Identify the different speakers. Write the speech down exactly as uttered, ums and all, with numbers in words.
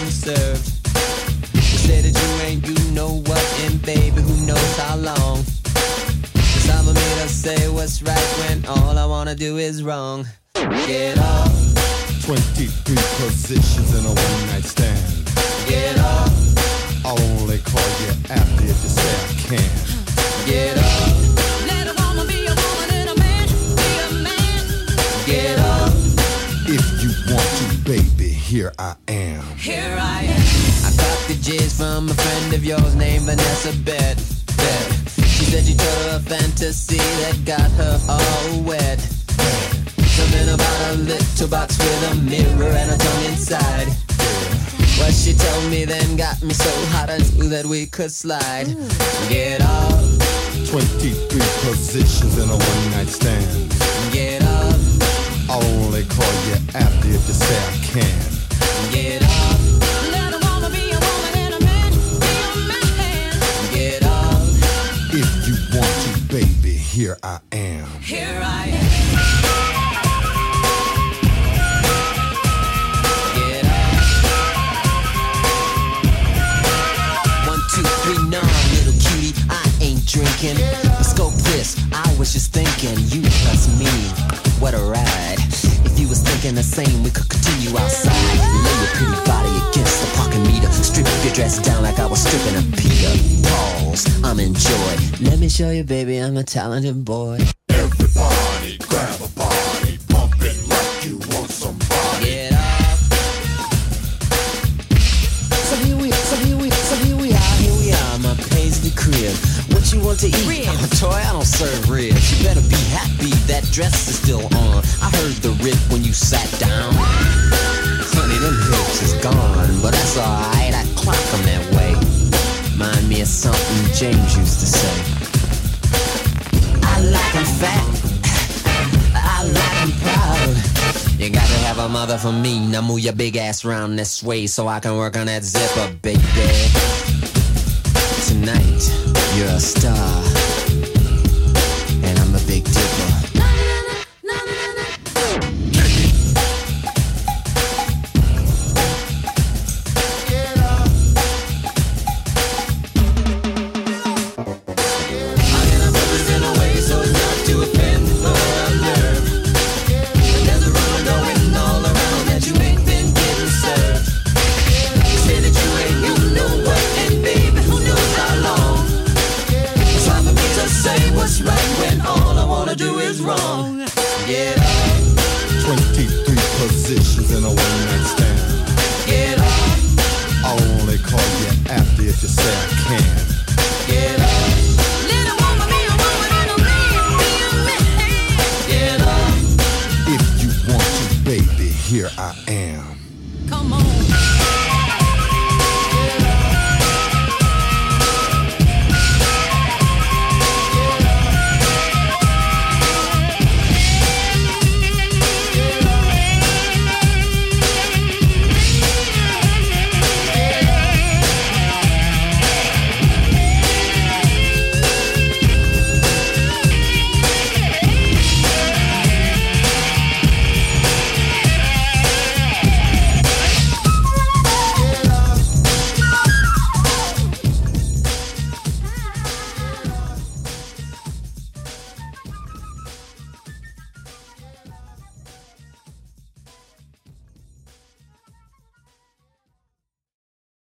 Speaker 1: getting served. You say that you ain't do know what, and baby, who knows how long. Cause I'm a me to say what's right when all I wanna do is wrong. Get up.
Speaker 2: twenty-three positions in a one-night stand.
Speaker 1: Get up.
Speaker 2: I'll only call you after if you say I can.
Speaker 1: Get up.
Speaker 3: Let a woman be a woman and a man be a man.
Speaker 1: Get up.
Speaker 2: If you want to, baby, here I am.
Speaker 3: Here I am.
Speaker 1: I got the J's from a friend of yours named Vanessa Bet. Bet. She said you told her a fantasy that got her all wet. Something about a little box with a mirror and a tongue inside. What she told me then got me so hot I knew that we could slide. Get up.
Speaker 2: twenty-three positions in a one-night stand.
Speaker 1: Get up.
Speaker 2: I'll only call you after if you say I can.
Speaker 1: Get up.
Speaker 3: Let a woman be a woman and a man be a man.
Speaker 1: Get up.
Speaker 2: If you want to, baby, here I am.
Speaker 3: Here I am.
Speaker 1: Little cutie, I ain't drinking. But scope this, I was just thinking, you plus me, what a ride. If you was thinking the same, we could continue outside. Lay your pretty body against the parking meter. Strip your dress down like I was stripping a Peter. Pause, I'm in joy. Let me show you, baby, I'm a talented boy.
Speaker 2: Everybody grab a body, pump it like you want somebody.
Speaker 1: Get up. So here we, so here we, so here we are, here we are, my paisley crib. What you want to eat?
Speaker 3: Ribs.
Speaker 1: I'm a toy, I don't serve ribs. You better be happy that dress is still on. I heard the rip when you sat down. Honey, them hips is gone, but that's alright, I clock them that way. Mind me of something James used to say. I like 'em fat, I like 'em proud. You gotta have a mother for me. Now move your big ass round this way so I can work on that zipper, baby. Tonight, you're a star, and I'm a big dipper.
Speaker 2: twenty-three positions in a one-night stand.
Speaker 1: Get up.
Speaker 2: I'll only call you after if you say I can.